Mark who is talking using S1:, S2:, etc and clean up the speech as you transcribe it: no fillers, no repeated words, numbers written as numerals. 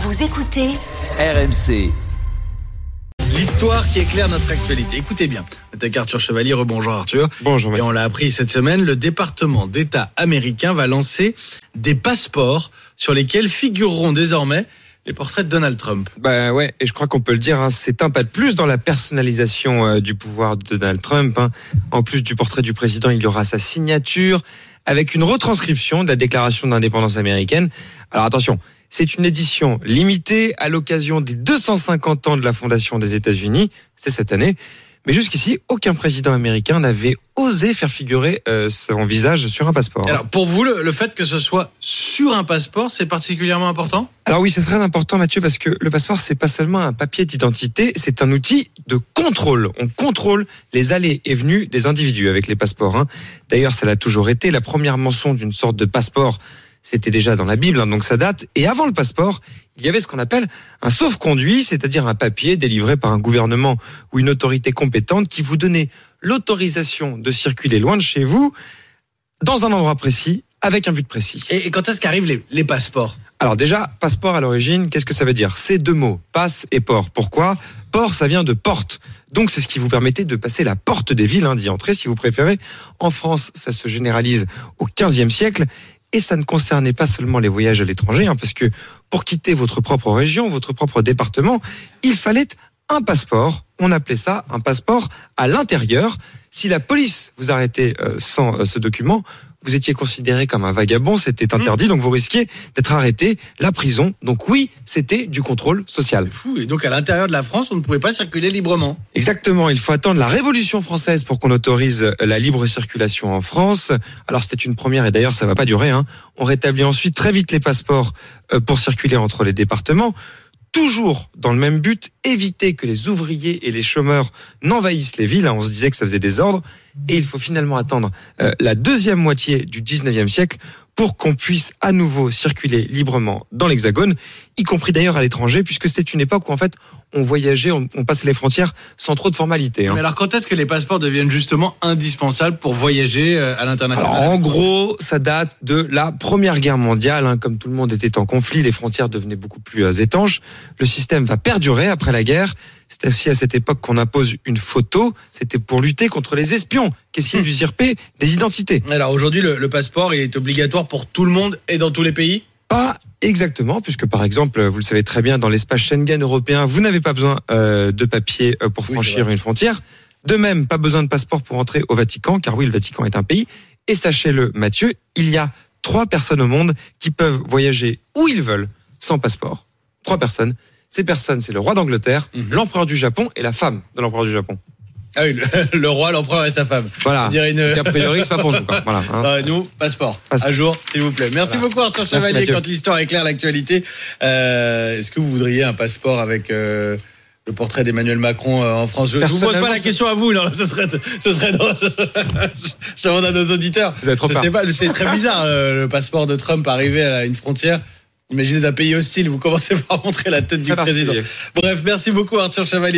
S1: Vous écoutez
S2: RMC.
S3: L'histoire qui éclaire notre actualité. Écoutez bien. Avec Arthur Chevalier. Rebonjour Arthur.
S4: Bonjour.
S3: Et on l'a appris cette semaine, le département d'État américain va lancer des passeports sur lesquels figureront désormais les portraits de Donald Trump.
S4: Bah ouais, et je crois qu'on peut le dire, c'est un pas de plus dans la personnalisation du pouvoir de Donald Trump. En plus du portrait du président, il y aura sa signature avec une retranscription de la déclaration d'indépendance américaine. Alors attention, c'est une édition limitée à l'occasion des 250 ans de la fondation des États-Unis, c'est cette année. Mais jusqu'ici, aucun président américain n'avait osé faire figurer son visage sur un passeport.
S3: Alors pour vous, le fait que ce soit sur un passeport, c'est particulièrement important ?
S4: Alors oui, c'est très important Mathieu, parce que le passeport, c'est pas seulement un papier d'identité, c'est un outil de contrôle. On contrôle les allées et venues des individus avec les passeports. D'ailleurs, ça l'a toujours été. La première mention d'une sorte de passeport, c'était déjà dans la Bible, donc ça date. Et avant le passeport, il y avait ce qu'on appelle un sauf-conduit, c'est-à-dire un papier délivré par un gouvernement ou une autorité compétente qui vous donnait l'autorisation de circuler loin de chez vous, dans un endroit précis, avec un but précis.
S3: Et quand est-ce qu'arrivent les passeports ?
S4: Alors déjà, passeport à l'origine, qu'est-ce que ça veut dire ? C'est deux mots, passe et port. Pourquoi ? Port, ça vient de porte. Donc c'est ce qui vous permettait de passer la porte des villes, d'y entrer si vous préférez. En France, ça se généralise au XVe siècle. Et ça ne concernait pas seulement les voyages à l'étranger, parce que pour quitter votre propre région, votre propre département, il fallait un passeport. On appelait ça un passeport à l'intérieur. Si la police vous arrêtait sans ce document, vous étiez considéré comme un vagabond, c'était interdit, donc vous risquiez d'être arrêté, la prison. Donc oui, c'était du contrôle social.
S3: C'est fou, et donc à l'intérieur de la France, on ne pouvait pas circuler librement.
S4: Exactement, il faut attendre la Révolution française pour qu'on autorise la libre circulation en France. Alors c'était une première, et d'ailleurs ça va pas durer. On rétablit ensuite très vite les passeports pour circuler entre les départements. Toujours dans le même but, éviter que les ouvriers et les chômeurs n'envahissent les villes. On se disait que ça faisait désordre. Et il faut finalement attendre la deuxième moitié du 19e siècle pour qu'on puisse à nouveau circuler librement dans l'Hexagone, y compris d'ailleurs à l'étranger, puisque c'est une époque où en fait on voyageait, on passait les frontières sans trop de formalités.
S3: Mais alors quand est-ce que les passeports deviennent justement indispensables pour voyager à l'international ?
S4: Alors, en gros, ça date de la Première Guerre mondiale. Comme tout le monde était en conflit, les frontières devenaient beaucoup plus étanches. Le système va perdurer après la guerre. C'est aussi à cette époque qu'on impose une photo. C'était pour lutter contre les espions qui essayaient d'usurper des identités.
S3: Alors aujourd'hui, le passeport il est obligatoire pour tout le monde et dans tous les pays ?
S4: Pas exactement, puisque par exemple, vous le savez très bien, dans l'espace Schengen européen, vous n'avez pas besoin de papier pour franchir une frontière. De même, pas besoin de passeport pour entrer au Vatican, car oui, le Vatican est un pays. Et sachez-le, Mathieu, il y a 3 personnes au monde qui peuvent voyager où ils veulent sans passeport. 3 personnes. Ces personnes, c'est le roi d'Angleterre, l'empereur du Japon et la femme de l'empereur du Japon.
S3: Ah oui, le roi, l'empereur et sa femme.
S4: Voilà.
S3: On dirait
S4: Donc, a priori, c'est pas pour nous. Voilà,
S3: nous, passeport. À jour, s'il vous plaît. Merci beaucoup Arthur Chevalier. Quand l'histoire éclaire l'actualité, est-ce que vous voudriez un passeport avec le portrait d'Emmanuel Macron en France ? Je ne vous pose pas la question à vous, non, ce serait drôle. Je demande à nos auditeurs.
S4: Vous avez trop peur.
S3: C'est très bizarre le passeport de Trump arrivé à une frontière. Imaginez d'un pays hostile, vous commencez par montrer la tête du président. Bref, merci beaucoup Arthur Chevalier.